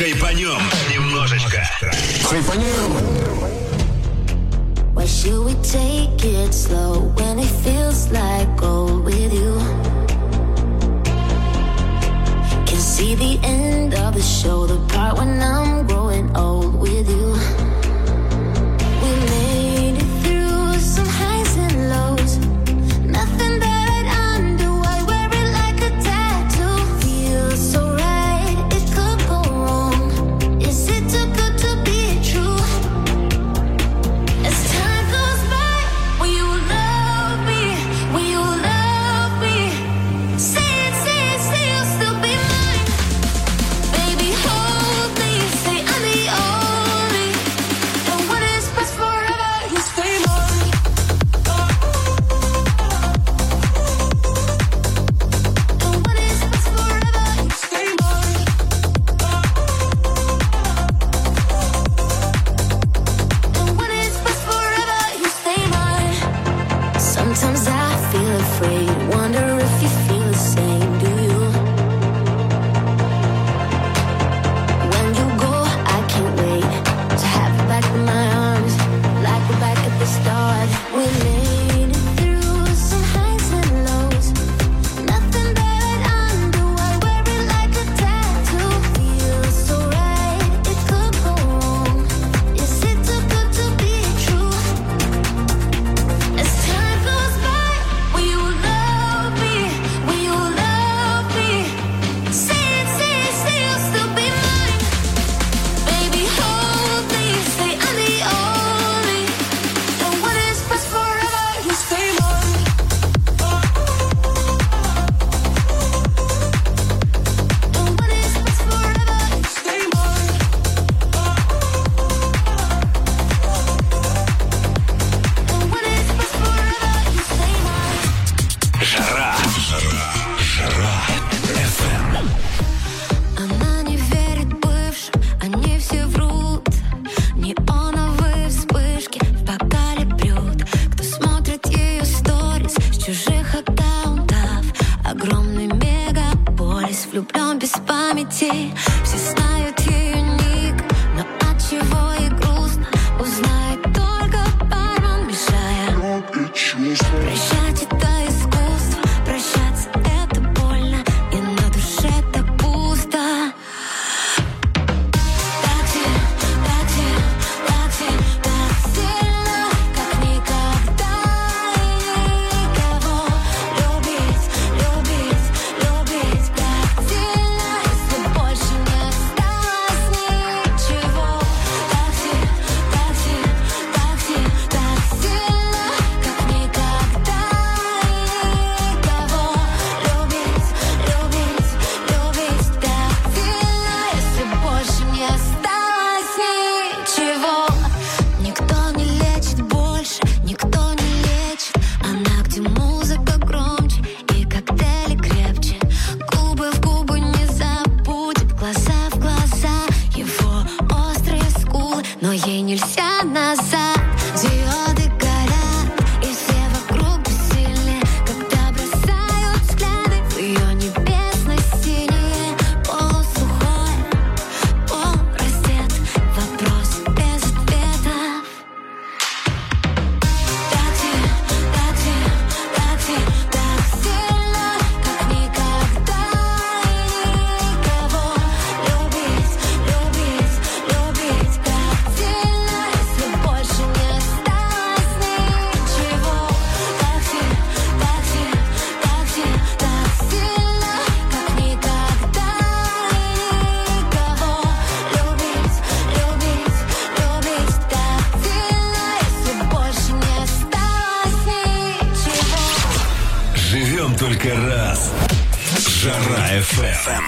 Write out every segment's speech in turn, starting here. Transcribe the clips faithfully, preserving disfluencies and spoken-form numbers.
Хайпанем немножечко. Хайпанем. Why should we take it slow when it feels like gold with you? Can see the end of the show, the part when I'm growing old with you. We made it through some highs and lows. Nothing that I'd undo, I wear it like a tattoo. Feels so right, it could go wrong. Is it too good to be true? As time goes by, will you love me? Will you love me? Say it, say it, say you'll still be mine. Baby, hold me, say I'm the only. And when it's past forever, you stay mine. And when it's past forever, you stay mine. And when it's past forever, you stay mine. Sometimes I feel afraid, wonder if you feel the same, do you? When you go, I can't wait to have you back in my arms, like we're back at the start. We made it through some highs and lows. Nothing that I'd undo, I wear it like a tattoo. Feels so right, it could go wrong. Is it too good to be true? As time goes by, will you love me? Will you love me? Say it, say it, say you'll still be mine. Baby, hold me, say I'm the only. And when it's past forever, you stay mine. And when it's past forever, you stay mine. And when it's past forever, you stay mine. Жара. Жара. Жара. эф эм. Она не верит бывшим, они все врут. Неоновые вспышки в бокале бьют. Кто смотрит ее сторис с чужих аккаунтов? Огромный мегаполис, влюблен без памяти. Все знают ее ник, но от чего ей грустно, узнает только бармен, мешая. Прощать это искусство, прощаться это больно, и на душе так пусто. Так сильно, так сильно, так сильно, так сильно, как никогда и никого. Любить, любить, любить так сильно, если больше не осталось ничего. Так сильно, так сильно, так сильно, так сильно, как никогда и никого. Любить, любить, любить так сильно, если больше не осталось ничего. Никто не лечит больше, никто не лечит. Она, где музыка громче и коктейли крепче. Губы в губы не забудет, глаза в глаза, его острые скулы, но ей нельзя назад. Диоды горят, и все вокруг бессильны, когда бросают взгляды в ее небесно-синее. Полусухое, полураздет, вопрос без ответов. Так сильно, так сильно, так сильно, так сильно, как никогда и никого. Любить, любить, любить так сильно, если больше не осталось ничего. Так сильно, так сильно, так сильно, так сильно, как никогда и никого. Любить, любить, любить так сильно, если больше не осталось ничего. Живем только раз. Жара эф эм.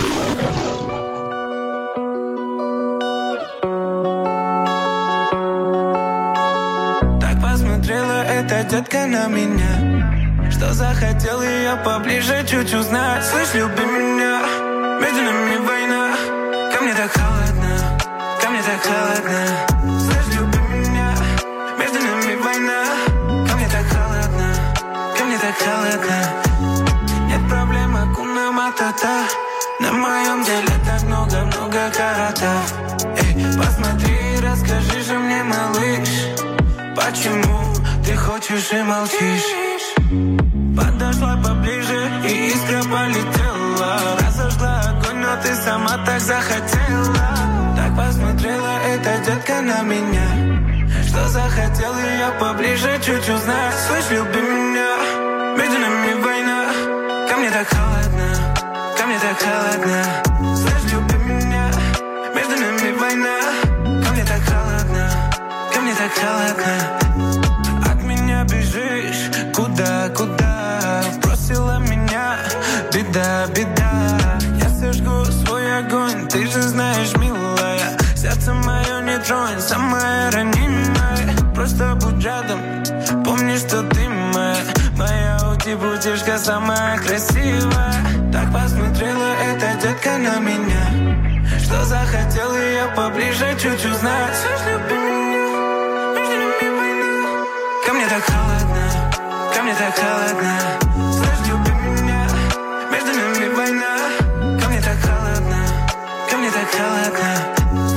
Так посмотрела эта детка на меня, что захотел ее поближе чуть узнать. Слышь, люби меня, между нами война. Ко мне так холодно, ко мне так холодно. Слышь, люби меня, между нами война. Ко мне так холодно, ко мне так холодно. Нет проблем, акуна матата. На моем деле так много-много каратов. Эй, посмотри, расскажи же мне, малыш, почему ты хочешь и молчишь? Подошла поближе, и искра полетела. Разожгла огонь, но ты сама так захотела. Так посмотрела эта детка на меня, что захотел ее поближе чуть узнать. Слышь, люби меня, между нами война. Ко мне так холодно, ко мне так холодно. Слышь, люби меня, между нами война. Ко мне так холодно, ко мне так холодно. От меня бежишь, куда, куда? Бросила меня, беда, беда. Я сожгу свой огонь, ты же знаешь, милая. Сердце мое не тронь, самое ранимое. Просто будь рядом, помни, что ты моя. Моя ути-бутишка самая красивая. Так посмотрела эта детка на меня, что захотел ее поближе чуть узнать. Люби меня, между нами война. Ко мне так холодно, ко мне так холодно. Слышь, люби меня, между нами война. Ко мне так холодно, ко мне так холодно.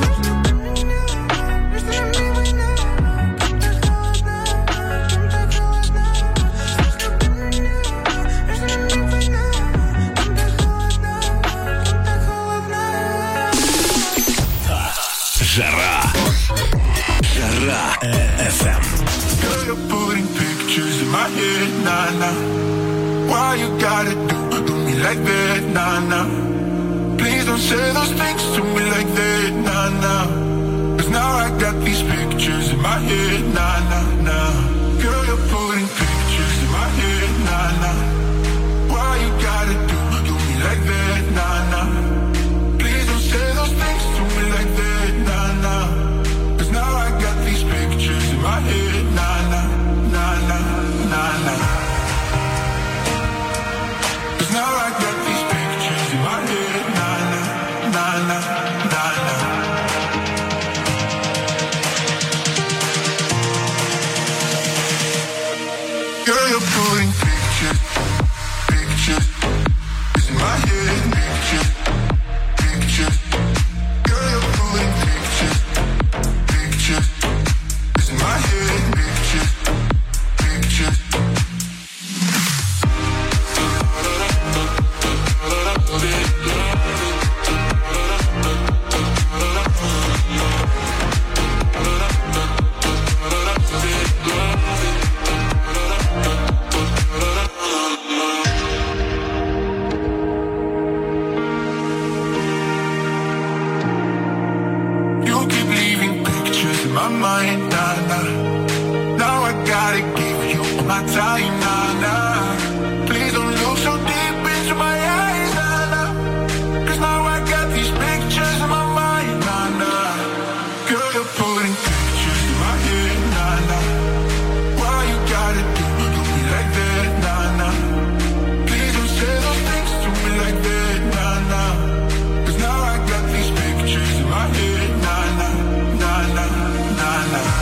Жара. Жара эф эм. Girl, you're putting pictures in my head, nah, nah. Why you gotta do, do me like that, nah, nah. Please don't say those things to me like that, nah, nah. Cause now I got these pictures in my head, nah, nah, nah. Girl, you're putting pictures in my head, nah, nah. Why you gotta do, do me like that, nah, nah. Please don't say those things to me like that, nah, nah. Cause now I got these pictures in my head, nah, nah, nah, nah, nah, nah. Cause now I got these pictures in my head, nah, nah, nah, nah, nah, nah. Girl, you're putting pictures, pictures in my head, pictures, pictures. Girl, you're putting pictures, pictures in my head, pictures, pictures. You keep leaving pictures in my mind, nah, nah. Now I gotta give you all my time, nah, nah. Please don't look so deep into my eyes, nah, nah. Cause now I got these pictures in my mind, nah, nah. Girl, you're putting pictures in my head, nah, nah. Why you gotta do, do me like that, nah, nah. Please don't say those things to me like that, nah, nah. Cause now I got these pictures in my head, nah, nah, nah, nah, nah, nah.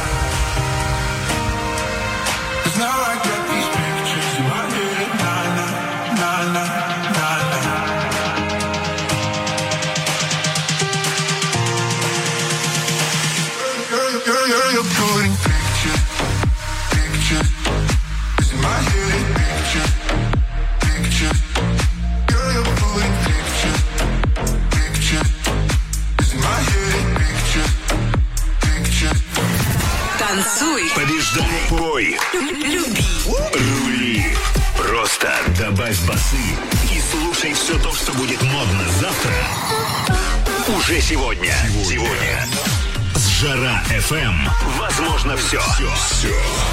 Cause now I got these pictures in my head, nah, nah, nah, nah, nah, nah. Girl, girl, girl, girl, you're putting pictures, pictures in my head, pictures, pictures. Girl, you're putting pictures, pictures in my head, pictures, pictures. Танцуй, Побеждай, пой, люби. рули. Просто добавь басы и слушай все то, что будет модно завтра. Уже сегодня. Сегодня. С Жара эф эм. Возможно, все. Все.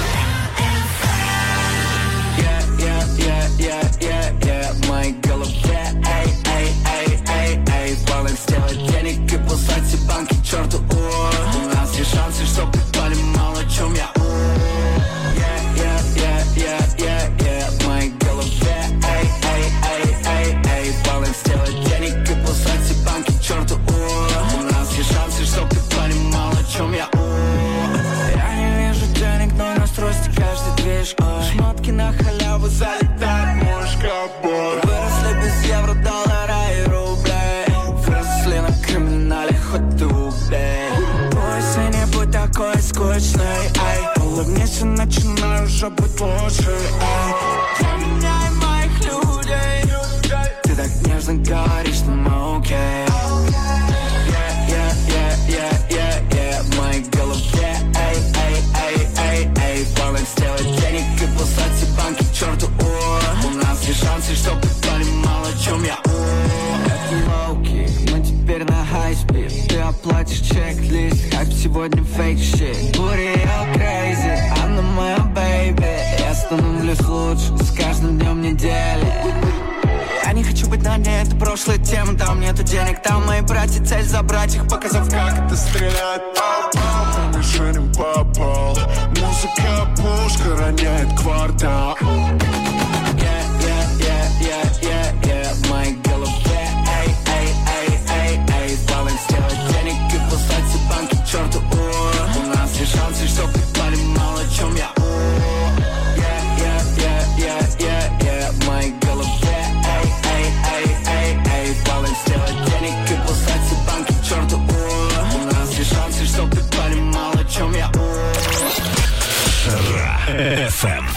Yeah, yeah, yeah, yeah, yeah, yeah, мои голове, эй, эй, эй, эй, эй. План сделать денег и послать все банки к черту, о. У нас есть шансы, чтоб ты понимал, о чем я, о. Yeah, yeah, yeah, yeah, yeah, yeah, мои голове, эй, эй, эй, эй, эй. План сделать денег и послать все банки к черту, о. У нас есть шансы, чтоб ты понимал, о чем я, о. Я не вижу денег, но настройся каждый движ, ой. Шмотки на халяву залетают, можешь капот. Выросли говоришь, что мы окей. Yeah, yeah, yeah, yeah, yeah, yeah. В моей голове, эй, эй, эй, эй, эй. План сделать денег и послать все банки к черту. У нас есть шансы, чтоб ты понимал, о чем я. Это лоуки, мы теперь на хай-спид. Ты оплатишь чек-лист, хайп сегодня фейк-щит. Бури, я crazy, она моя бэйби. Я становлюсь лучше с каждым днем недели. Я не хочу быть на дне, это прошлая тема. Там нету денег, там мои братья. Цель забрать их, показав, как это стреляет. По мишеням попал. Музыка, пушка роняет квартал. Yeah, yeah, yeah, yeah, yeah, yeah. В моей голове, эй, эй, эй, эй, эй. План сделать денег и послать все банки к черту. У нас есть шансы, чтоб ты понимал, о чем я. Yeah, yeah, yeah, yeah, yeah, yeah. В моей голове. Денег и послать все банки к черту. У нас есть шансы, чтоб ты понимал, о чем я. Жара эф эм.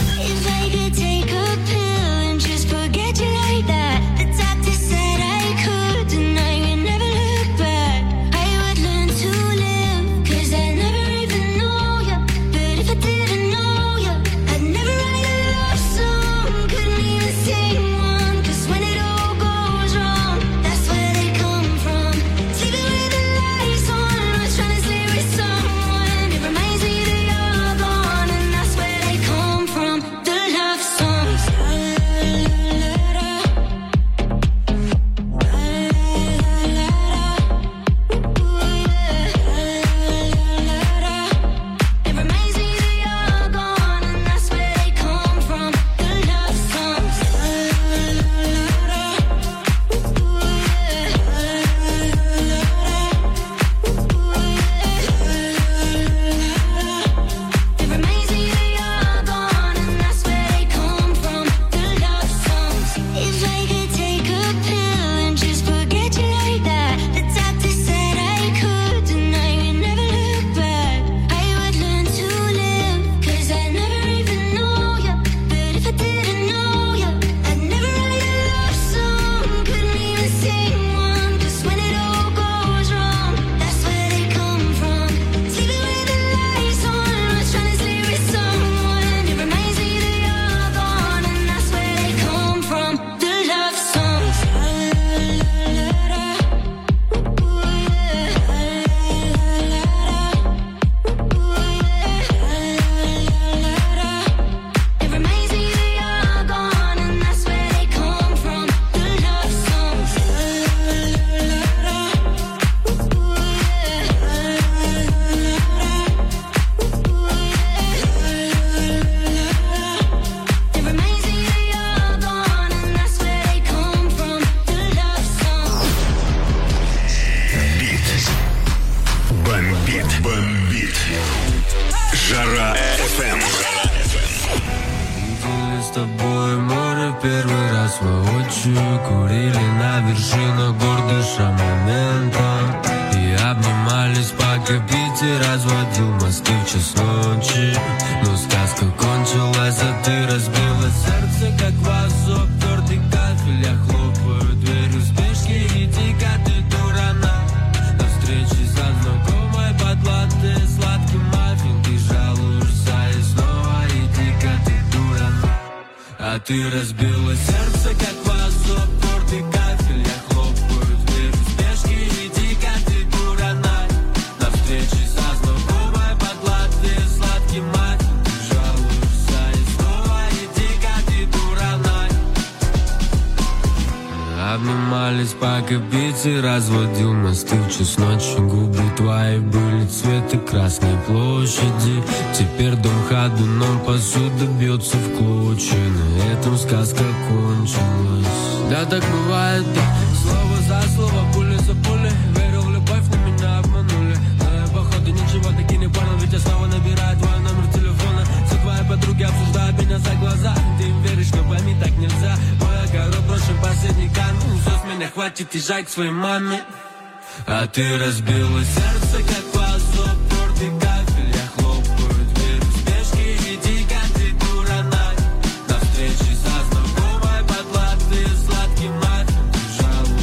Ты разбила сердце, как вазу, твердый кафель. Я хлопаю дверь в спешке, иди-ка ты, дурана. На встрече со знакомой подладный сладкий мать. Ты жалуешься и снова, иди-ка ты, дурана. Обнимались, пока Питер разводил мосты в час ночи. Губы твои были цвета Красной площади. Теперь дом ходуном, посуда бьется в клочья. На этом сказка кончилась. Да так бывает, да. Слово за слово, пуля за пулей. Верил в любовь, но меня обманули. Но я походу ничего таки не понял. Ведь я снова набираю твой номер телефона. Все твои подруги обсуждают меня за глаза. Ты им веришь, но пойми, так нельзя. Мой огород брошен последний камень. Все с меня хватит, езжай к своей маме. А ты разбила сердце, как вазу, твердый кафель. Я хлопаю дверь в спешке, иди-ка ты, дурана. На встрече со знакомой подладный сладкий маффин. Ты жалуешься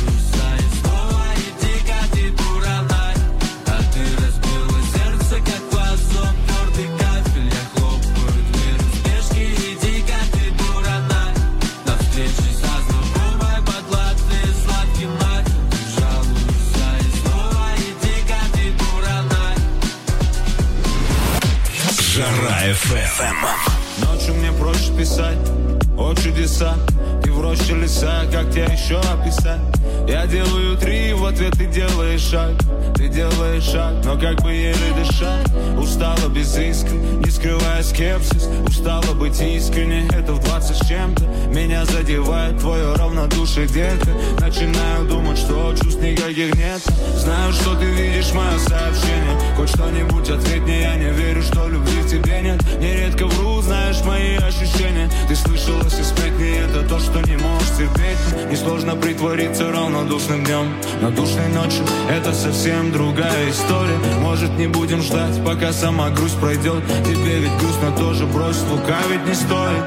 эф эм. Ночью мне проще писать о чудеса. Ты в роще леса, как тебя еще описать? Я делаю три, в ответ ты делаешь шаг. Ты делаешь шаг, но как бы еле дышать. Устала без искры, не скрывая скепсис. Устала быть искренней, это в двадцать с чем-то. Меня задевает твое равнодушие, детка. Начинаю думать, что чувств никаких нет. Знаю, что ты видишь мое сообщение. Хоть что-нибудь ответь мне, я не верю, что любви в тебе нет. Нередко вру, знаешь мои ощущения. Ты слышала все сплетни, это то, что не можешь терпеть. Несложно притвориться равнодушным днем, но душной ночью это совсем другая история. Может, не будем ждать, пока сама грусть пройдет. Тебе ведь грустно тоже, брось, лукавить не стоит.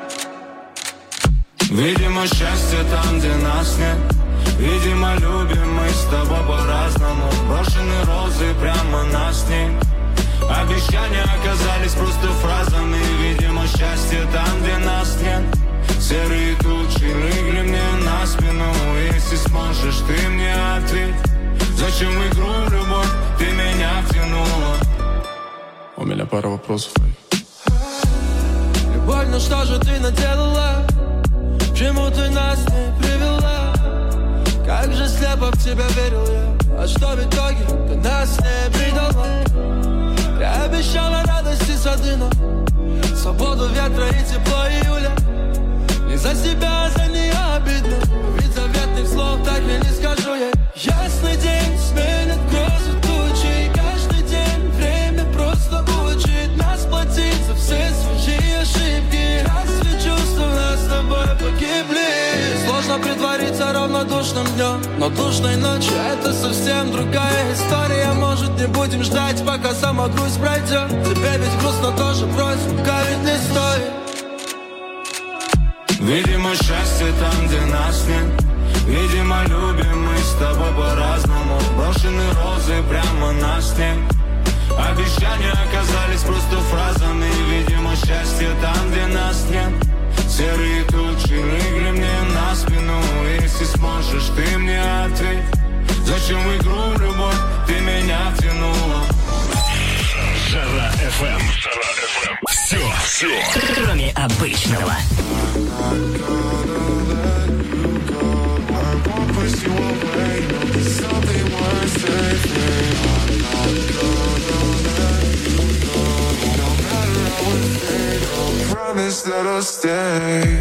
Видимо, счастье там, где нас нет. Видимо, любим мы с тобой по-разному. Брошены розы прямо на снег. Обещания оказались просто фразами. Видимо, счастье там, где нас нет. Серые тучи легли мне на спину. Если сможешь, ты мне ответь. Зачем в игру в любовь ты меня втянула? У меня пара вопросов. Любовь, ну что же ты наделала? К чему ты нас не привела? Как же слепо в тебя верил я. А что в итоге ты нас не предала? Я обещала радости сады, но свободу ветра и тепло июля. Не за себя, а за нее обидно. Ведь заветных слов так я не скажу ей. Ясный день сменит грозы тучи. Каждый день время просто учит нас платить за все свои ошибки. Разве чувства нас с тобой погибли? Сложно притвориться равнодушным днем, но душной ночью это совсем другая история. Может, не будем ждать, пока сама грусть пройдет. Тебе ведь грустно тоже, брось, лукавить не стоит. Видимо, счастье там, где нас нет. Видимо, любим мы с тобой по-разному. Брошены розы прямо на снег. Обещания оказались просто фразами. Видимо, счастье там, где нас нет. Серые тучи легли мне на спину. Если сможешь, ты мне ответь. Зачем в игру в любовь ты меня втянула? Жара эф эм. Жара эф эм. Все, все. Кроме обычного. Promise that I'll stay.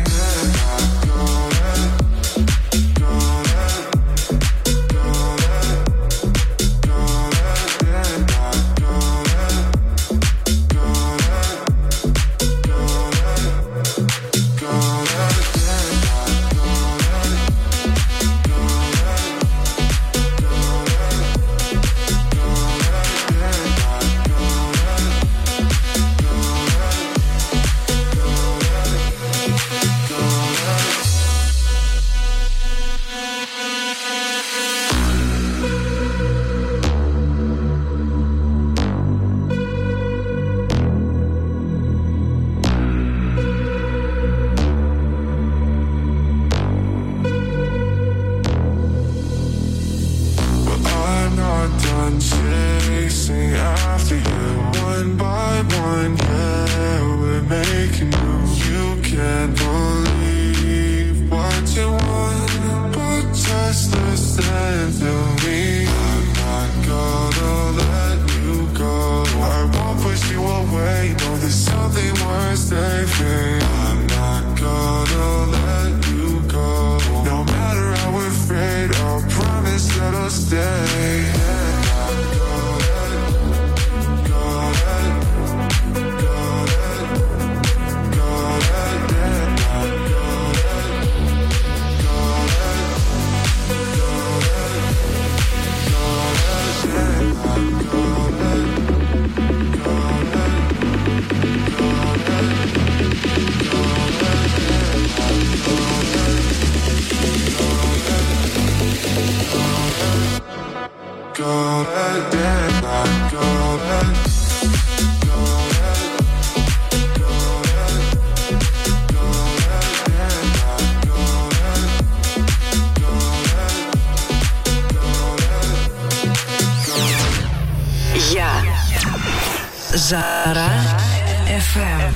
Жара эф эм.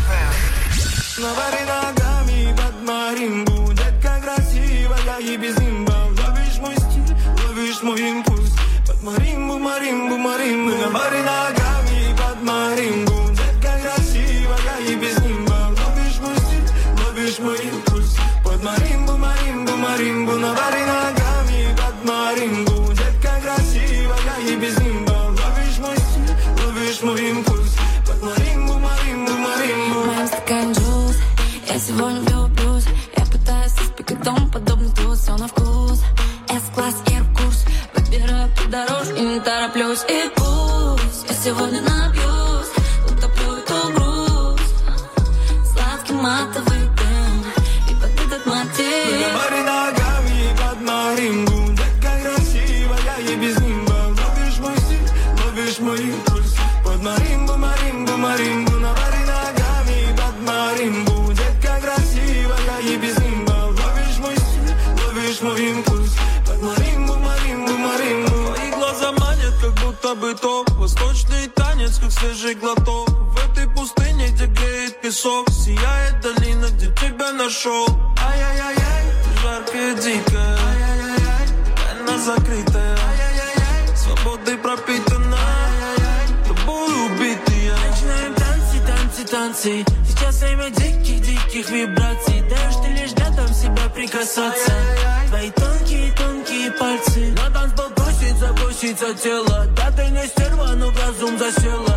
Навари ногами под маримбу, детка красивая и без нимба. Ловишь мой стиль, ловишь мой импульс. Под маримбу, маримбу, маримбу. Навари ногами под маримбу, детка красивая и без нимба. Ловишь мой стиль, ловишь мой импульс. Под маримбу, маримбу, маримбу. Навари ногами под маримбу, детка красивая и без нимба. Ловишь мой стиль, ловишь мой импульс. Под маримбу, маримбу, маримбу. Моим стакан джуз, я сегодня влюблюсь. Я пытаюсь испекать дом, подобный тут, все на вкус. С-класс, эйр-курс, выбираю по дорожке, не тороплюсь. И пусть я сегодня напьюсь, утоплю эту грусть. Сладкий матовый дым, и под этот мотив. Навари ногами под маримбу, детка красивая и без нимба. Ловишь мой стиль, ловишь мой импульс. Под маримбу, маримбу, маримбу. Навари ногами под маримбу, детка красивая и без нимба. Ловишь мой стиль, ловишь мой импульс. Под маримбу, маримбу, маримбу. Твои глаза манят, как будто бы то восточный танец, как свежий глоток. В этой пустыне, где греет песок, сияет долина, где тебя нашел. Ай-яй-яй-яй, ты жаркая, дикая, ай-яй-яй-яй, тайна закрытая, ай-яй-яй-яй, свободой пропитана, ай-яй-яй, тобой убитый. Начинаем танцы, танцы, танцы. Сейчас время диких-диких вибраций. Даешь ты лишь рядом себя прикасаться. Твои тонкие-тонкие пальцы. На танцпол просится, просится тело. Да ты не стерва, но в разум засела.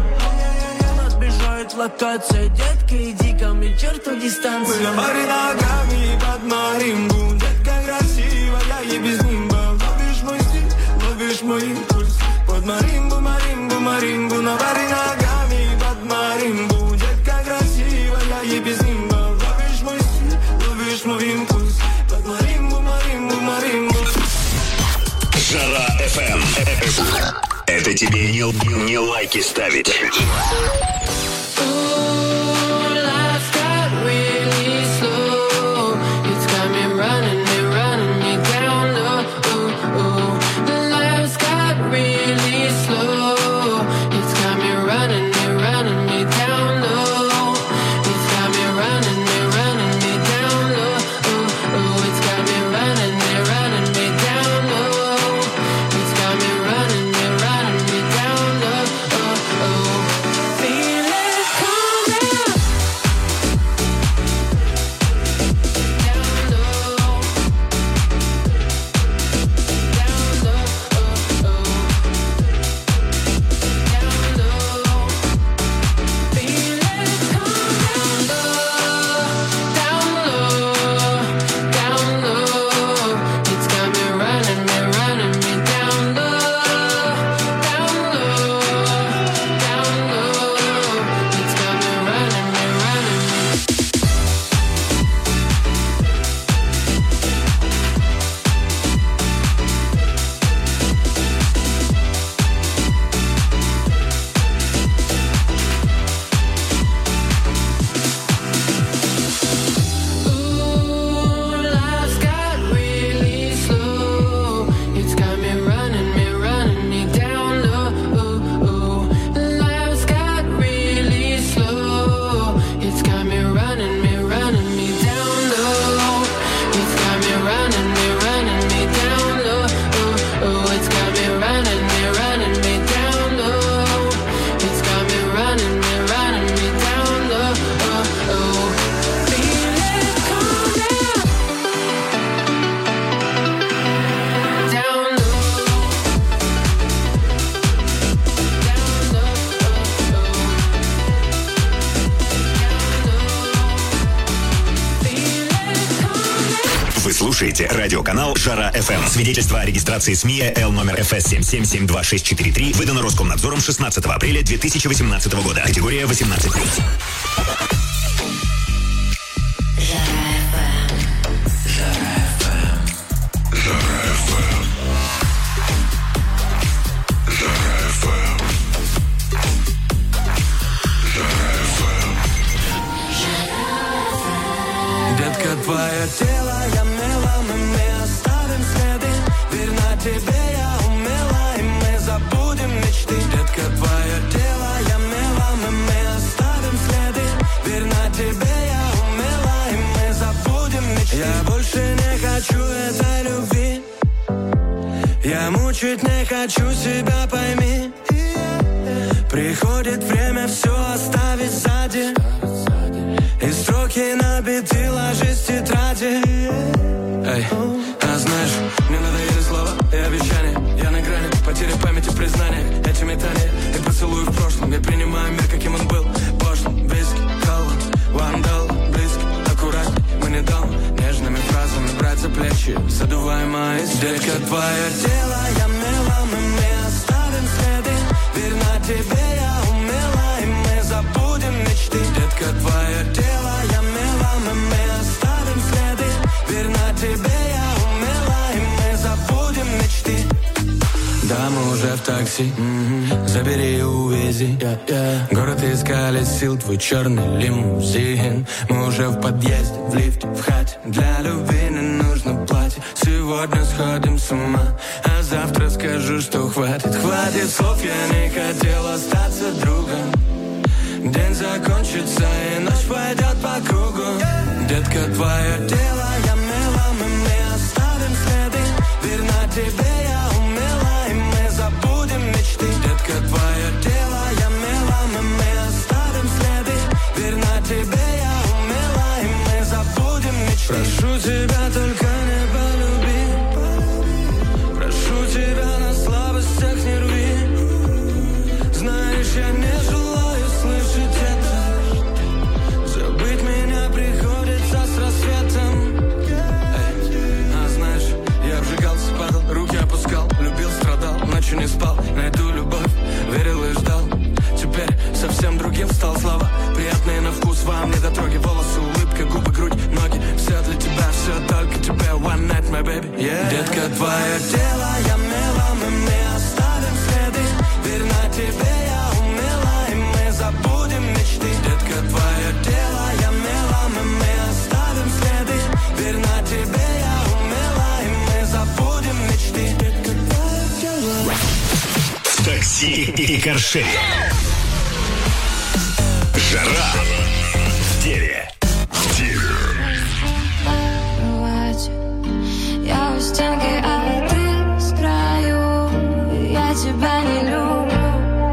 Отбежает локация. Детка, иди ко мне, черту дистанцию. Навари ногами под маримбу, детка красивая и без нимба. Ловишь мой стиль, ловишь мой импульс. Под маримбу, маримбу, маримбу. Навари ногами под маримбу, детка красивая и без нимба. Ловишь мой стиль, ловишь мой импульс. Под маримбу, маримбу, маримбу. Жара эф эм. Это тебе не, не лайки ставить. Слушайте радиоканал Жара эф эм. Свидетельство о регистрации СМИ Л номер эф эс семь семь семь два шесть четыре три выдано Роскомнадзором шестнадцатого апреля две тысячи восемнадцатого года. Категория восемнадцать плюс. Детка, твое тело я мела, мы, мы оставим следы. Верна тебе я умела, и мы забудем мечты. Детка, твое тело я мела, мы, мы оставим следы. Я мучить не хочу себя, пойми. Приходит время все оставить сзади. И строки на биты ложись в тетради. Эй, а знаешь, мне надоели слова и обещания. Я на грани потери памяти, признания. Эти метания и поцелуи в прошлом. Я принимаю мир, каким он был. Пошлым, близкий, холод, вандал, близкий, аккуратный. Мы не дал нежными фразами брать за плечи, задувая мои стеки. Детка, твое тело я мела, мы, мы оставим следы. Верь, на тебе я умела, и мы забудем мечты. Детка, твое тело я мела, мы, мы оставим следы. Верь, на тебе я умела, и мы забудем мечты. Да, мы уже в такси, mm-hmm. Забери и увези, yeah, yeah. Город искали сил, твой черный лимузин. Мы уже в подъезде, в лифте, в хате. Для любви не нужно платье. Сегодня сходим с ума, а завтра скажу, что хватит. Хватит слов, я не хотел остаться другом. День закончится и ночь пойдет по кругу. Детка, твое тело я мела, мы, мы оставим следы. Верь, на тебе я умела, и мы забудем мечты. Детка, твое тело я мела, мы, мы оставим следы. Верь, на тебе я умела, и мы забудем мечты. Прошу тебя, только не полюби. Прошу тебя, на слабостях не рви. Знаешь, я не желаю слышать это. Забыть меня приходится с рассветом. Эй, а знаешь, я обжигался, падал, руки опускал, любил, страдал, ночью не спал, на эту любовь верил и ждал. Теперь совсем другим стал, слова приятные на вкус, вам недотроги, волосы, улыбка, губы, грудь, ноги. Все для тебя, все только тебе, one night, my baby, yeah. Детка, твое тело я мела, мы, мы оставим следы. Верь, на тебе я умела, и мы забудем мечты. Детка, твое тело я мела, мы, мы оставим следы. Верь, на тебе я умела, и мы забудем мечты. Детка, твое тело. В такси и каршере. Жара в деле. В деле. Я у стенки, а ты с краю. Я тебя не люблю.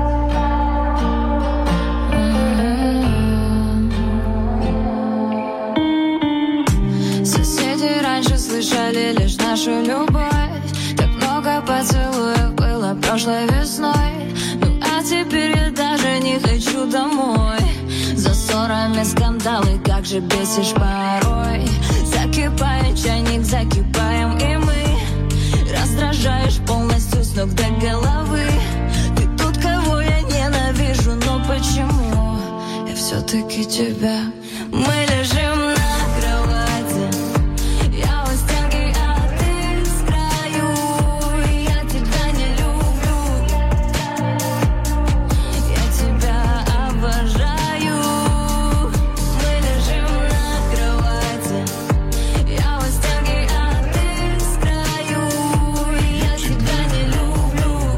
Mm-hmm. Соседи раньше слышали лишь нашу любовь. Так много поцелуев было прошлой весной. Ну а теперь я даже не хочу домой. За ссорами скандалы, как же бесишь порой. Закипает чайник, закипаем и мы. Раздражаешь полностью с ног до головы. Ты тут, кого я ненавижу, но почему я все-таки тебя? Мы лежим на кровати. Я у стенки, а ты с краю. Я тебя не люблю. Я тебя обожаю. Мы лежим на кровати. Я у стенки, а ты с краю. Я тебя не люблю.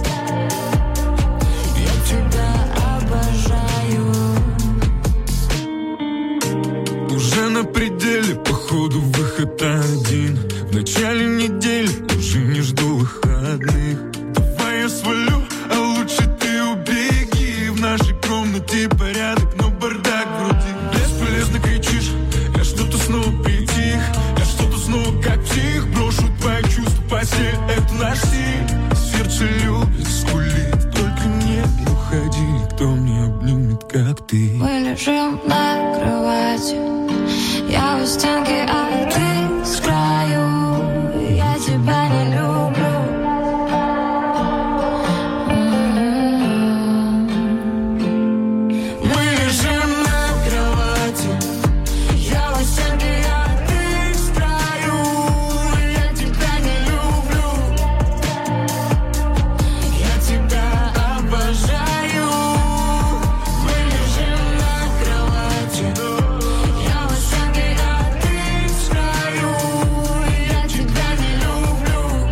Я тебя обожаю. Уже на пределе, походу выход один. В начале недели уже не жду выходных. Давай я свалю, а лучше ты убеги. В нашей комнате порядок, но бардак в груди. Бесполезно кричишь, я что-то снова притих. Я что-то снова как псих. Брошу твои чувства, постель, это наш стиль. Сердце любит, скулит, только не уходи. Кто мне обнимет, как ты? Мы лежим на кровати. Я у стенки, а ты с краю. Я тебя не люблю. Мы лежим на кровати. Я у стенки, а ты с краю. Я тебя не люблю. Я тебя обожаю. Мы лежим на кровати. Я у стенки, а ты с краю. Я тебя не люблю.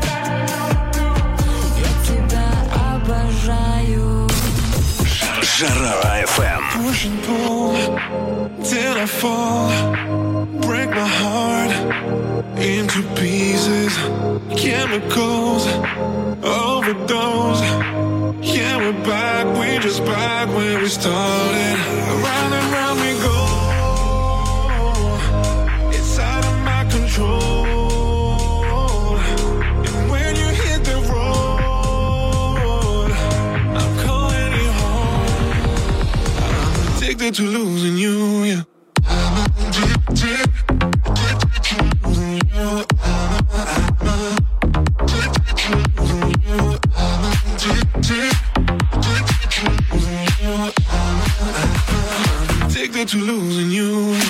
Я тебя обожаю. Жара эф эм. Push and pull till I fall, break my heart. into pieces. Chemicals, overdose. Yeah, we're back, we just back where we started. Round and round we go. It's out of my control. And when you hit the road, I'm calling you home. I'm addicted to losing you, yeah. I'm addicted. Addicted to losing you.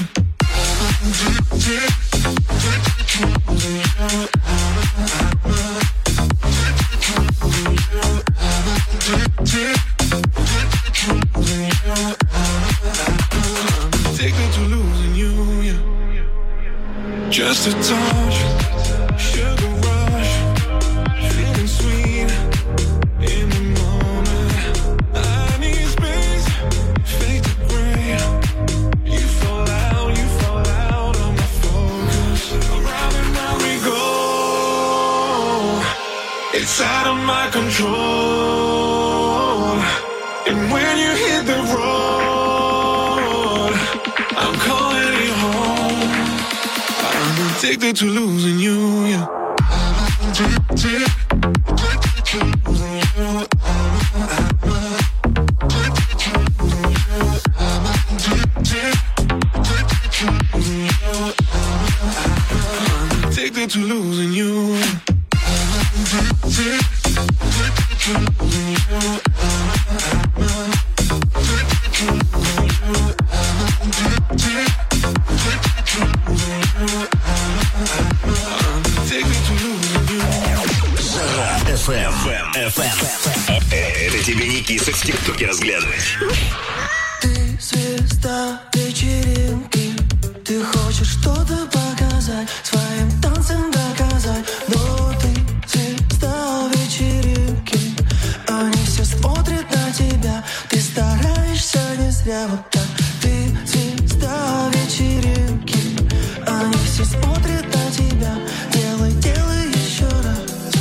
Addicted to losing you, yeah. Just a touch, sugar rush, feeling sweet in the moment. I need space, fade to gray. You fall out, you fall out of my focus. Around and round we go. It's out of my control. And when you hit the road, I'm calling you home. I'm addicted to losing you, yeah. I'm addicted, addicted to losing you. I'm addicted, addicted to losing you. I'm addicted to losing you. I'm addicted, addicted to losing you. эф эм. эф эм. Это тебе не кисок в ТикТоке разглядывать. Ты звезда вечеринки. Ты хочешь что-то показать, своим танцем доказать. Но ты звезда вечеринки. Они все смотрят на тебя. Ты стараешься не зря вот так. Ты звезда вечеринки. Они все смотрят на тебя. Делай, делай еще раз.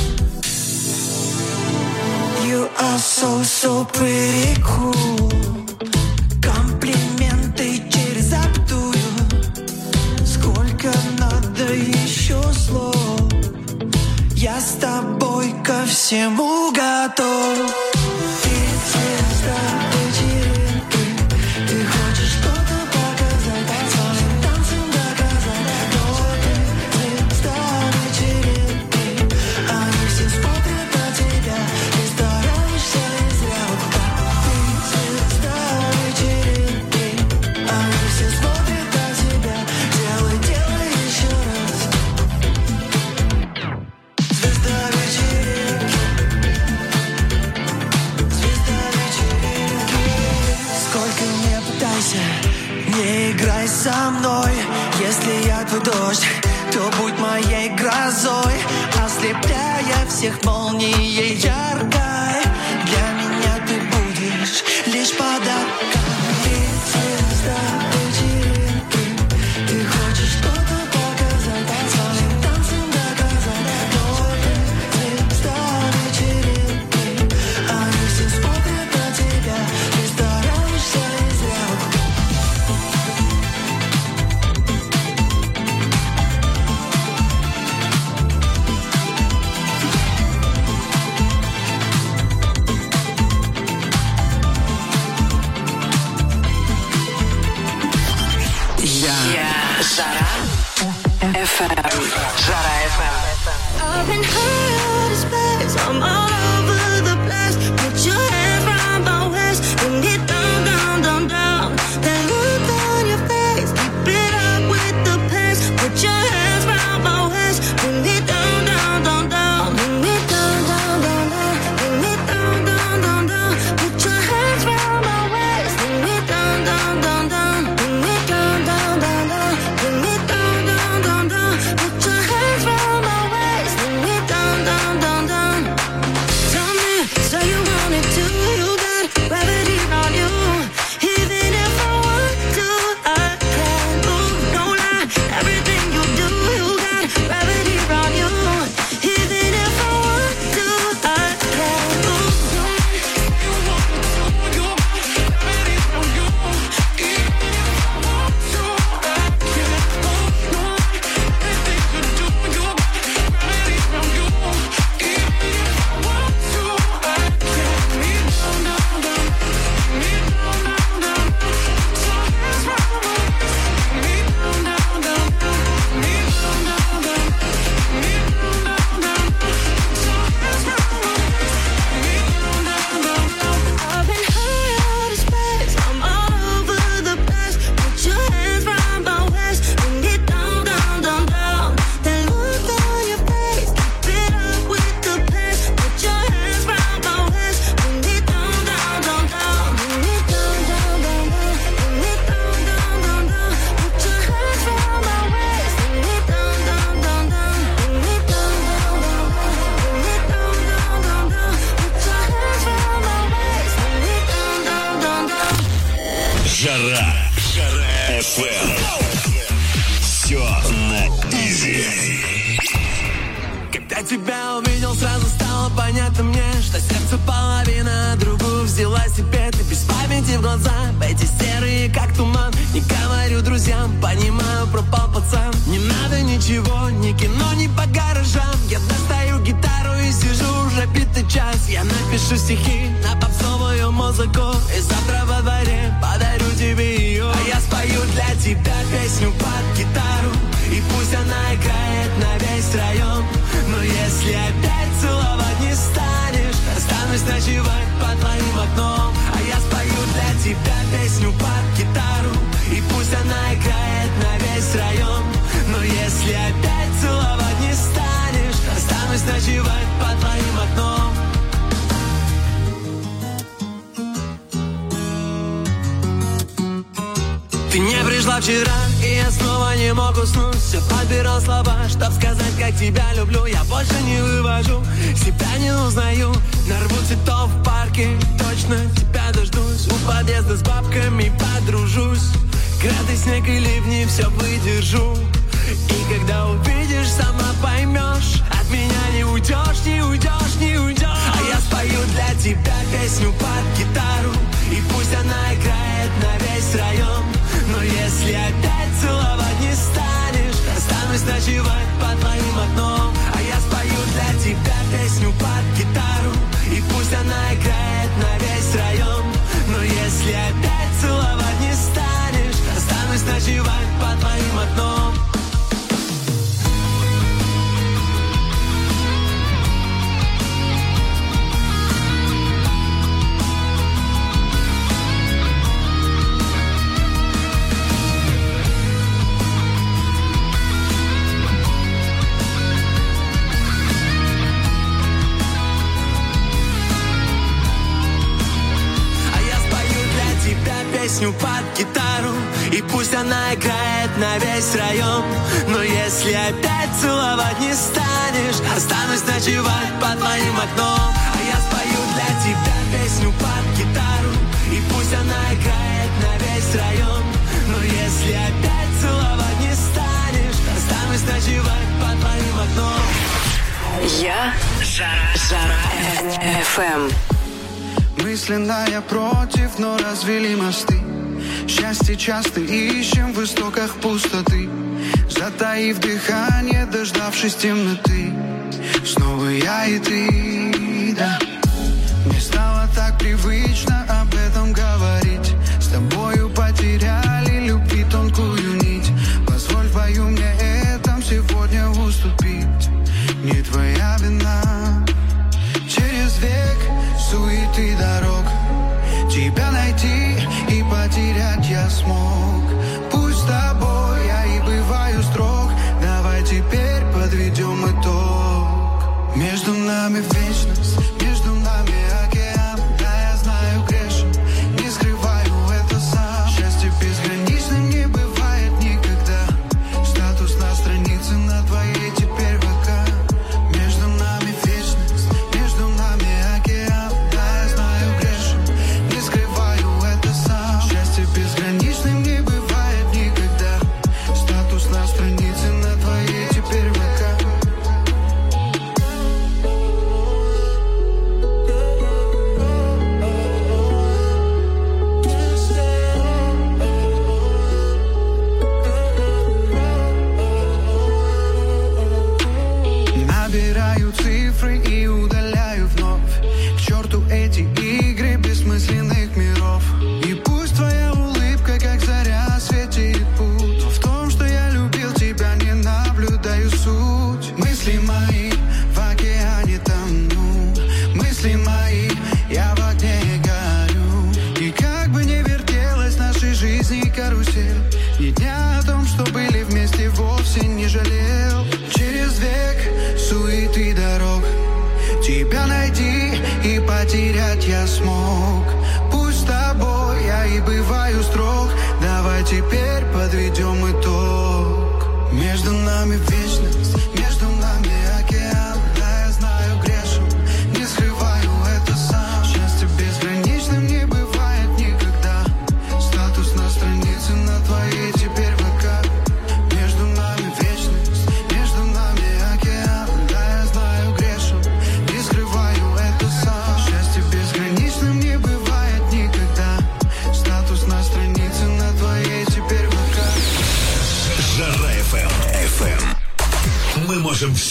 You are so, so pretty cool. Комплименты через запятую. Сколько надо еще слов. Я с тобой ко всему готов. Ты звезда вечеринки. Ты хочешь что-то показать, своим танцем доказать. Но ты звезда вечеринки. Они все смотрят на тебя. Ты стараешься не зря вот так. Ты звезда вечеринки. Они все смотрят на тебя. Делай, делай еще раз. Звезда вечеринки. Звезда вечеринки. Сколько не пытайся, не играй со мной. Если я твой дождь, то будь моей грозой, ослепляя всех молнией яркой. Для меня ты будешь лишь подарком. Ты звезда вечеринки. Ты хочешь что-то показать, своим танцем доказать. Но ты звезда вечеринки. Они все смотрят на тебя. Ты стараешься не зря. Жара эф эм. Жара эф эм. I've been high out of space. I'm all over the place. Put your hands round my waist. Bring it down, down, down, down. That look on your face. Keep it up with the pace. Put your hands round my waist. Bring it down, down, down, down. Bring it down, down, down, down. Bring it down, down, down, down. Put your hands round my waist. Bring it down, down, down, down. Bring it down, down, down, down. Bring it down, down, down, down. Put your hands round my Жара. Жара эф эм. Все на изи. Когда тебя увидел, сразу стало понятно мне, что сердце половина, другую взяла себе. Ты без памяти в глаза, эти серые, как туман. Не говорю друзьям, понимаю, пропал пацан. Не надо ничего, ни кино, ни по гаражам. Я достаю гитару и сижу уже битый час. Я напишу стихи на попсовую музыку, и завтра во дворе подарю тебе ее. А я спою для тебя песню под гитару, и пусть она играет на весь район. Но если опять целовать не станешь, останусь ночевать под твоим окном. А я спою для тебя песню под гитару, и пусть она играет на весь район. Но если опять целовать не станешь, останусь ночевать под твоим окном. Ты не пришла вчера, и я снова не мог уснуть. Все подбирал слова, чтоб сказать, как тебя люблю. Я больше не вывожу, себя не узнаю. Нарву цветов в парке, точно тебя дождусь. У подъезда с бабками подружусь. Град и снег и ливни, все выдержу. И когда увидишь, сама поймешь. От меня не уйдешь, не уйдешь, не уйдешь. А я спою для тебя песню под гитару, и пусть она играет на весь район. Но если опять целовать не станешь, останусь ночевать под твоим окном. А я спою для тебя песню под гитару, и пусть она играет на весь район. Но если опять целовать не станешь, останусь ночевать под твоим окном. Песню под гитару, и пусть она играет на весь район. Но если опять целовать не станешь, останусь ночевать под твоим окном. А я спою для тебя песню под гитару, и пусть она играет на весь район. Но если опять целовать не станешь, останусь ночевать под твоим окном. Я Жара, Жара эф эм. Мысленно я против, но развели мосты. Счастье часто ищем в истоках пустоты, затаив дыхание, дождавшись темноты. Снова я и ты, да. Мне стало так привычно об этом говорить. С тобою потеряли любви тонкую нить. Позволь в бою мне этом сегодня уступить. Не твоя вина. Через век суеты дорог тебя найти и потерять я смог. Пусть с тобой я и бываю строг. Давай теперь подведем итог. Между нами вечность, между нами океан. Да, я знаю, грешен, не скрываю это сам. Счастье безграничным не бывает никогда. Статус на странице на твоей теперь ВК. Между нами вечность, между нами океан. Да, я знаю, грешен, не скрываю это сам. Счастье безграничным не бывает никогда. Статус на странице на твоей теперь ВК. Набираю цифры и удаляю вновь. К черту эти игры бессмысленных миров. И пусть твоя улыбка, как заря, светит путь. Но в том, что я любил тебя, не наблюдаю суть. Мысли мои в океане тону. Мысли мои, я в огне горю. И как бы не вертелась нашей жизни карусель, ни дня о том, что были вместе, вовсе не жалел. Через век суеты дорог тебя найти и потерять я смог. Пусть с тобой я и бываю строг. Давай теперь подведем итог. Между нами вечность, между нами океан. Да, я знаю, грешен, не скрываю это сам. Счастье безграничным не бывает никогда. Статус на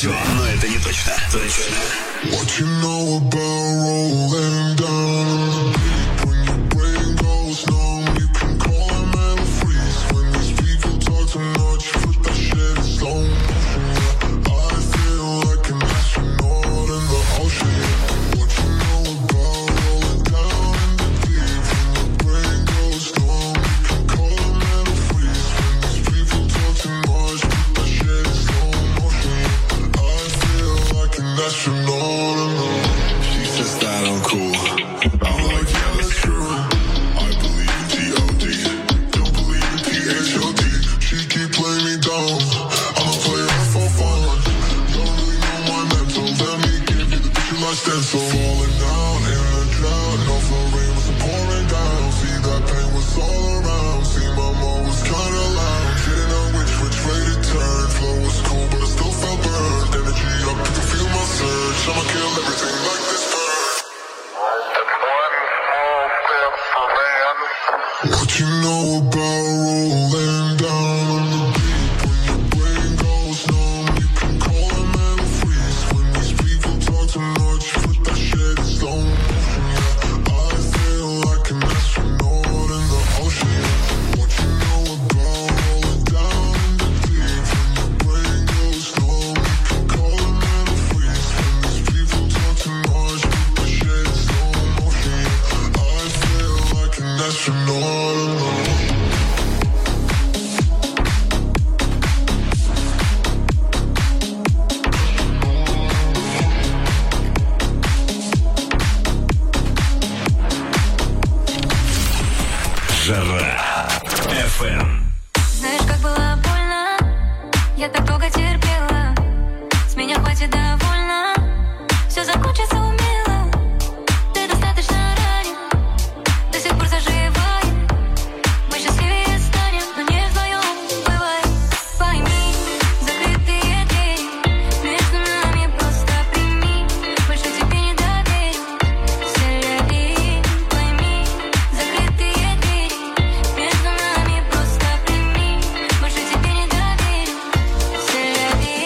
все, но это не точно. Точно. What you know about rolling down on the beat when your brain goes numb? You can call it mental freeze when these people talk too much. Put that shit in slow motion. Yeah. I feel like an astronaut in the ocean. What you know about rolling down in the deep when your brain goes numb? You can call it mental freeze when these people talk too much. Put that shit in slow motion. Yeah. I feel like an astronaut in the She says that I'm cool. I'm like, yeah, that's true. I believe in G O D. Don't believe in P H O D. She keep playing me down. I'ma play her for fun. Don't really know my mental. Let me give you the picture like stencil. Falling down in the drought. No flow rain was pouring down. See that pain was all around. See my mom was kinda loud. Didn't know which which way to turn. Flow was cool, but I still felt burned. Energy up, you can feel my surge. I'ma kill everything like this bird. What you know about rolling down on the deep when your brain goes numb? You can call it mental freeze when these people talk too much. Put that shit in slow motion. Yeah. I feel like an astronaut in the ocean. Yeah. What you know about rolling down in the deep when your brain goes numb? You can call it mental freeze when these people talk too much. Put that shit in slow motion. Yeah. I feel like an astronaut in the Жара эф эм. Знаешь, как было больно, я так долго терпела. С меня хватит довольно, все закончится умело. Ты достаточно ранен, до сих пор заживает. Мы счастливее станем, но не вдвоем бывает. Пойми, закрытые двери между нами просто прими. Больше тебе не доверю, Сель-Ави. Пойми, закрытые двери между нами просто прими. Больше тебе не доверю, Сель-Ави.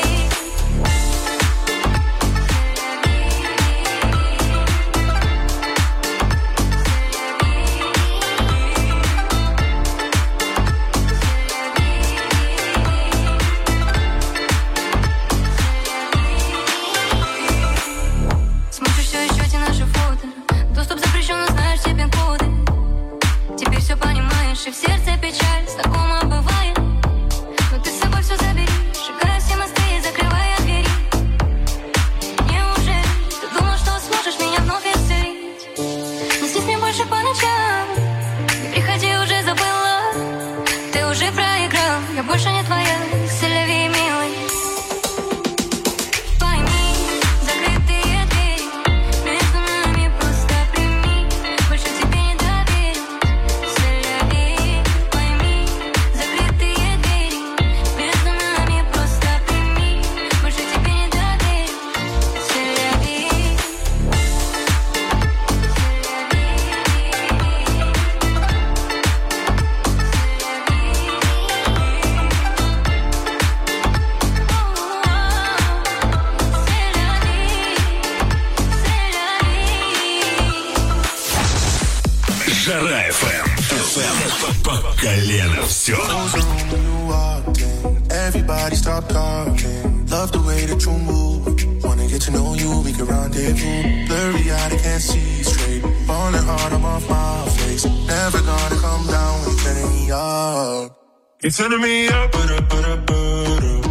Смотрю все еще те наши фото. Доступ запрещен, но знаешь все пин-коды. Теперь все понимаешь, и в сердце печаль. Знакомо бывает, но ты с собой все забери. Сжигая все мосты и закрывая двери. Неужели ты думал, что сможешь меня вновь исцелить? Не снись мне больше по ночам. Не приходи, уже забыла. Ты уже проиграл, я больше не твоя. Сель-Ави, милый. Пойми, закрытые двери между нами просто прими. Больше тебе не доверю, Сель-Ави. Пойми, закрытые двери между нами просто прими. Больше тебе не доверю, Сель-Ави. Жара эф эм. эф эм по колено все. Everybody stop talking. Love the way that you move. Wanna get to know you, we can rendezvous. Blurry eyed, I can't see straight. Falling hard, I'm off my face. Never gonna come down when you're turning me up. You're turning me up, but up, but up, but up.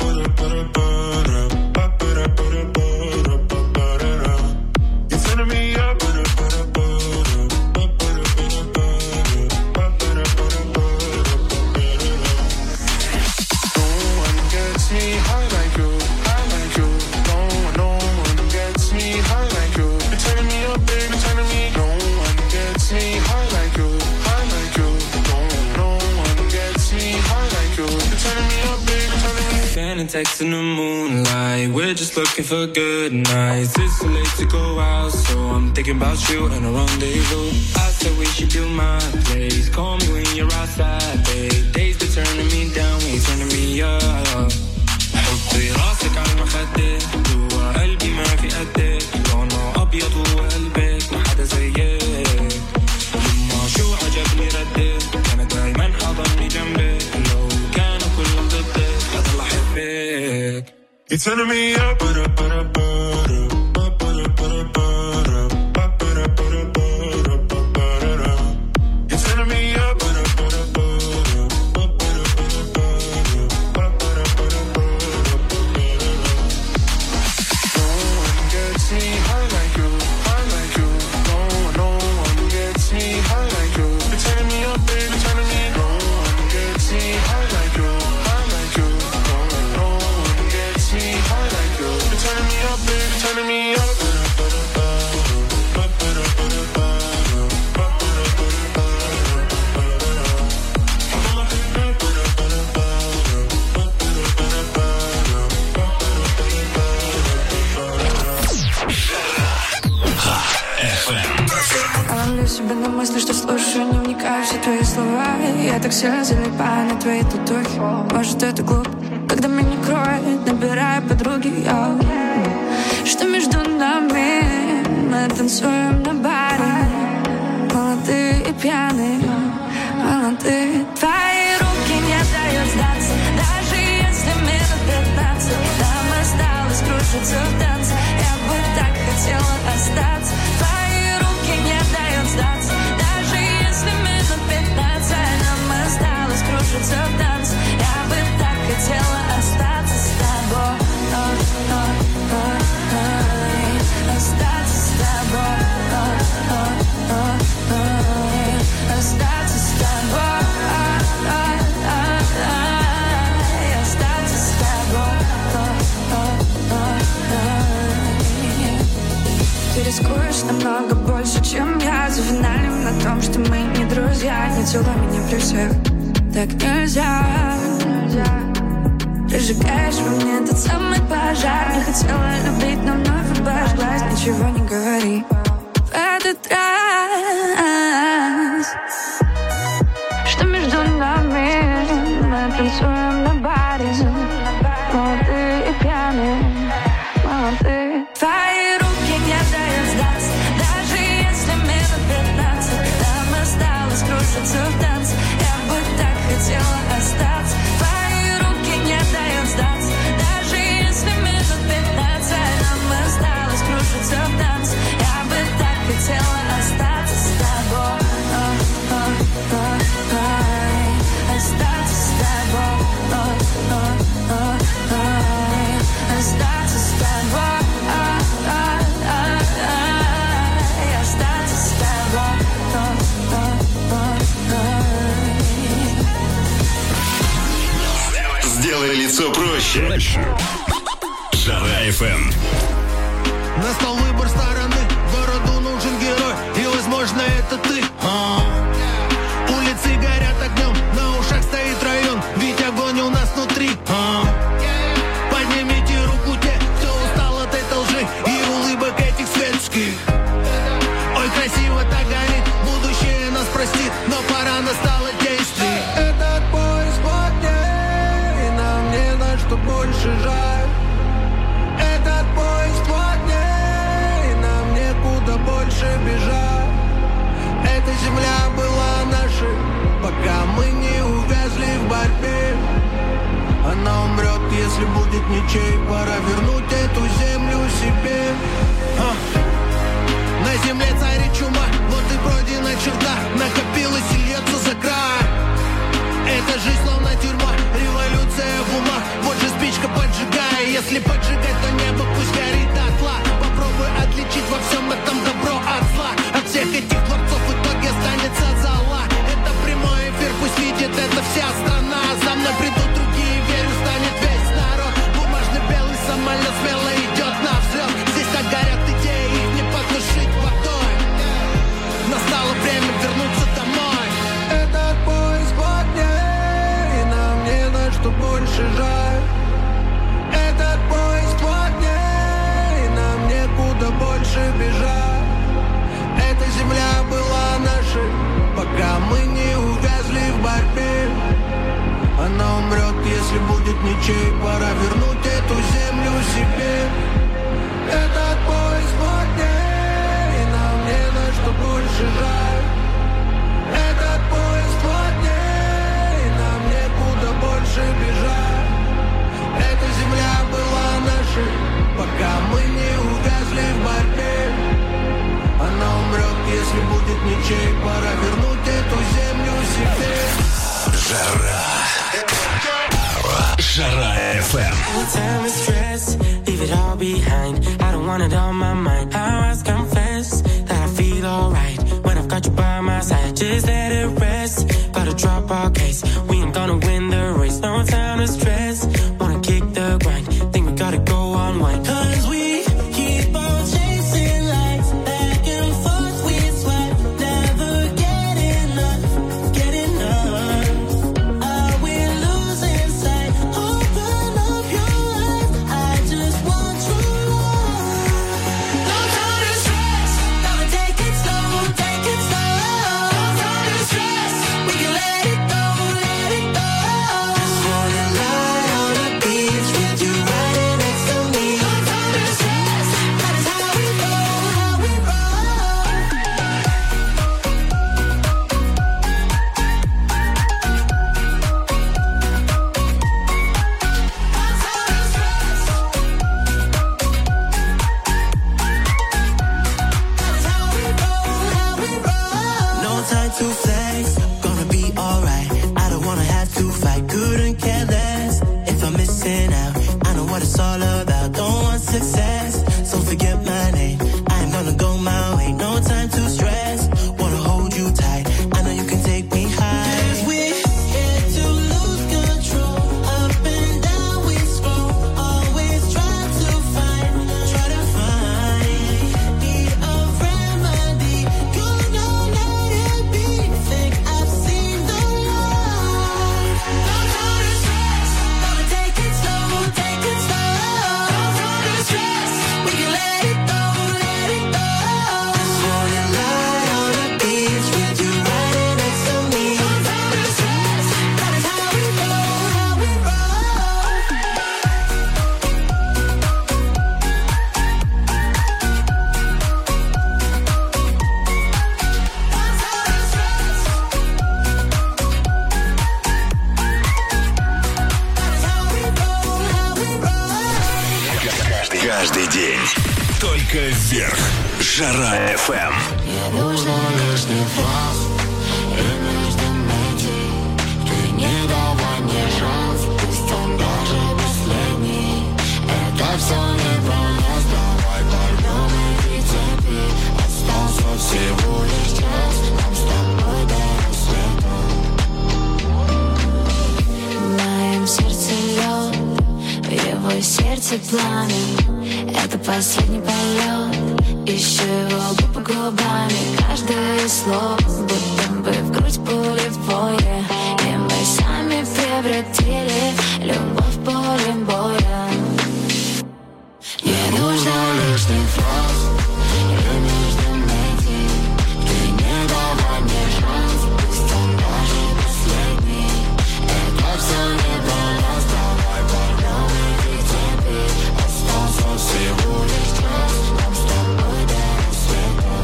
Text in the moonlight, we're just looking for good nights. It's too late to go out, so I'm thinking about you and a rendezvous. I said we should do my place. Call me when you're outside, babe. Days be turning me down, we turning me up. حطي راسك على المخدة جوا قلبي ما في قدك لونه أبيض وقلبك ما حدا زيك لما شو عجبني ردك أنا دايما حضني جنبك لو كانوا كلهم ضدك حضل أحبك. You're turning me up, but up, but up, but up, but up, but up, but up, but up. Себя на мысли, что слушаю, не вникаю в все твои слова. Я так сильно залипаю на твои татухи. Может, это глупо, когда меня не кроет, набираю подруги, я. Что между нами? Мы танцуем на баре. Молодые и пьяные, молодые. Твои руки не дают сдаться, даже если минут пятнадцать. Нам осталось кружиться в танце. Я бы так хотела остаться. Сдаться. Даже если минут пятнадцать нам осталось кружиться в танце. Я бы так хотела остаться с тобой. Остаться с тобой. Остаться с тобой. Остаться с тобой. Ты рискуешь намного больше, чем я. Завиналим на том, что мы не друзья. Не целуй меня при всех, так нельзя. Прижигаешь во мне тот самый пожар. Не хотела любить, но вновь обожглась. Ничего не говори в этот раз. Что между нами? Мы танцуем на баре. Молодые и пьяные, молодые. Твои руки не дают сдаться. Даже если минут пятнадцать нам осталось кружиться в танце. Я бы так хотела остаться. Твои руки не дают сдаться. Даже если минут пятнадцать нам осталось кружиться в танце. Я бы так хотела остаться с тобой. Остаться с тобой. Остаться с тобой. Остаться с тобой. Сделай лицо проще. Жара эф эм. Настал выбор стороны. Городу нужен герой. И, возможно, это ты. А-а-а. Улицы горят огнем. На ушах стоит район. Ведь огонь у нас внутри. А-а-а. Поднимите руку те, кто устал от этой лжи и улыбок этих светских. Ой, красиво так горит. Будущее нас простит, но пора настало действий. Этот поезд плотнее, и нам не на что больше жаль. Этот поезд плотнее, и нам некуда больше бежать. Эта земля была нашей, пока мы не увязли в борьбе. Она умрет, если будет ничей. Пора вернуть эту землю себе. а. На земле царит чума. Вот и пройдена черта. Накопилось и льется за край. Эта жизнь словно тюрьма. Революция в умах. Вот же спичка поджигая. Если поджигать, то небо пусть горит дотла. Попробуй отличить во всем этом добро от зла. От всех этих творцов в итоге останется зола. Это прямой эфир, пусть видит это вся страна. За мной придут другие, верю, станет весь народ. Бумажный белый самолет смело идет на взлет. Здесь так горят если будет ничей, пора вернуть эту землю себе. Этот поезд плотнее, и нам не на что больше жаль. Этот поезд плотнее, и нам некуда больше бежать. Эта земля была нашей, пока мы не увязли в борьбе. Она умрет, если будет ничей, пора вернуть эту землю себе. Жара. Жара эф эм. Time is stress, leave it all behind. I don't want it on my mind. I must confess that I feel alright when I've got you by my side. Just let it rest. Gotta drop our case. We ain't gonna win the race. No time to stress. Wanna kick the grind. Think we gotta go on one. Cause we keep on chasing lights. Back and forth we swipe. Never get enough. Get enough. Are we losing sight? Open up your eyes. I just want true love. No time to stress. Gotta take it slow. Take it slow. No time to stress. We can let it go. Let it go. Just wanna lie on the beach with you right next to me. No time to stress. That is how we roll. How we roll. No time to flex, gonna be alright. I don't wanna have to fight, couldn't care less. If I'm missing out, I know what it's all about. Don't want success, so forget my name. I'm gonna go my way, no time to stress. Wanna hold you tight, I know you can take me high. 'Cause we scared to lose control. Up and down we scroll, always try to find, try to find. Need a remedy, gonna let it be. Think I've seen the light. No time to stress, gotta take it slow, take it slow. No time to stress, we can let it go, let it go. Just wanna lie on the beach with you right next to me. No time to stress, that is how we roll, how we roll. Каждый день. Только вверх. Жара эф эм. Не нужно лишних фраз и между найти. Ты не давай мне шанс, пусть он даже последний. Это все не про нас, давай порвем эти цепи. Остался всего лишь час, нам с тобой до рассвета. В моем сердце лед, в его сердце пламя. Это последний полет, ищу его губы губами. Каждое слово будто бы в грудь пули в поле. И мы сами превратили любовь в поле боя. Не нужно лишних фраз и между найти. Ты не давай мне шанс, пусть он даже последний. Это все не про нас, давай порвем эти цепи. Остался всего лишь час, нам с тобой до рассвета.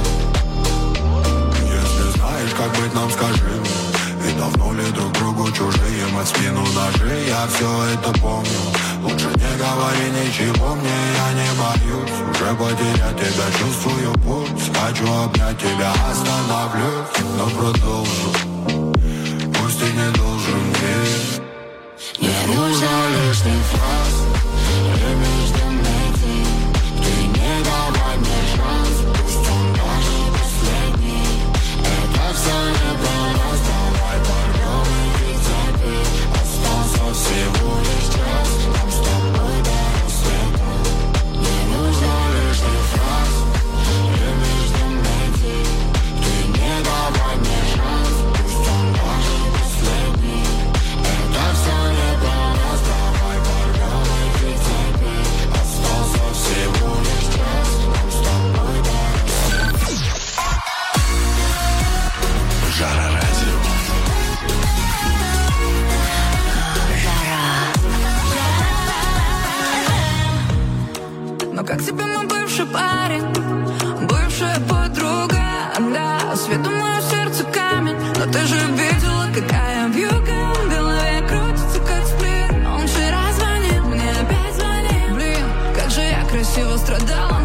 Если знаешь, как быть, нам скажи. И давно ли друг другу чужие, мы в спину ножи. Я все это помню. Лучше не говори ничего мне, я не боюсь. Уже потерять тебя, чувствую пульс. Хочу обнять тебя, остановлюсь, но продолжу. Пусть ты не должен мне. Не нужно лишних фраз и между найти. Ты не давай мне шанс, пусть он даже последний. Это все не про нас, давай порвем эти цепи. Остался всего лишь час, нам с тобой до рассвета. Не нужно лишних фраз и между найти. Ты не давай мне шанс, пусть он даже последний. Это все не про нас, давай порвем эти цепи. бывшая подруга, да, свету мое сердце камень. Но ты же видела, какая вьюга в голове крутится, как сплин. Он вчера звонил, мне опять звонил. Блин, как же я красиво страдала.